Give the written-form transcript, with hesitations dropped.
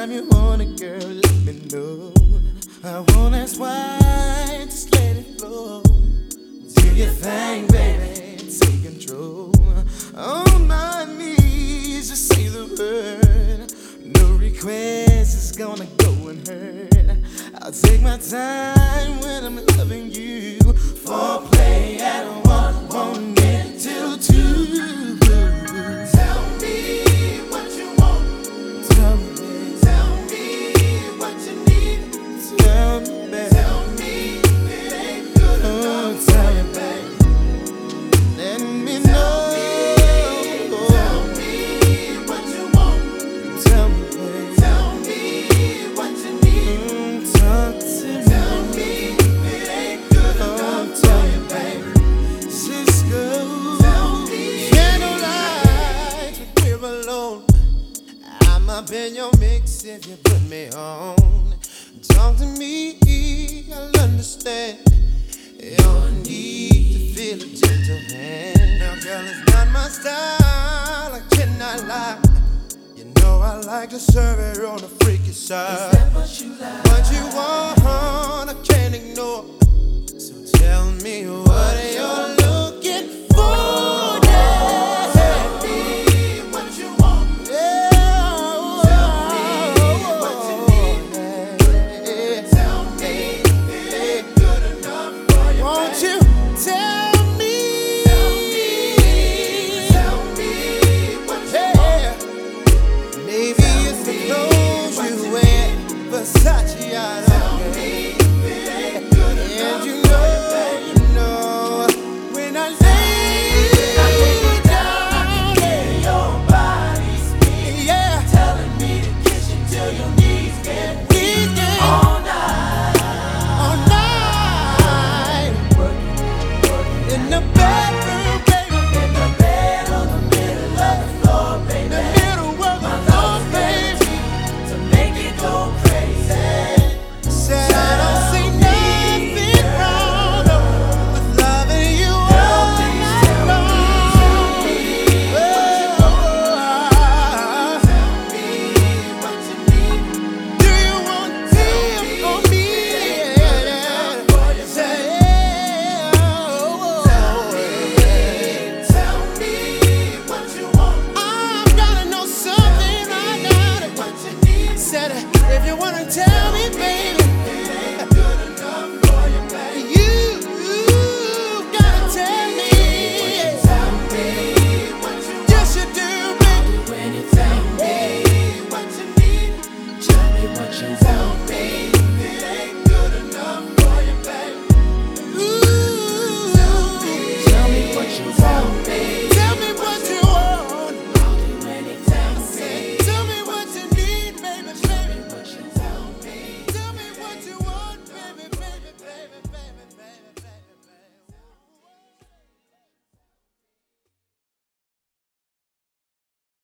Anytime you want it, girl, let me know. I won't ask why, just let it flow. Do your thing, baby, take control. On my knees, just say the word. No request is gonna go unheard. I'll take my time when I'm loving you. Foreplay at 1, won't get till 2. Tell me what you want. Tell me what you need. Tell me, baby. Tell me it ain't good enough. Tell me, baby. Let me know. Tell me what you want. Tell me, baby. Tell me what you need. Talk to me. Tell me it ain't good enough. Tell me, baby. Cisco. Tell me. Candlelight, we're alone. I'm up in your mix if you put me on. Talk to me, I'll understand your need to feel a gentle hand. Now, girl, it's not my style, I cannot lie. You know I like to serve it on the freaky side. Is that what you like? What you want, I can't ignore. So tell me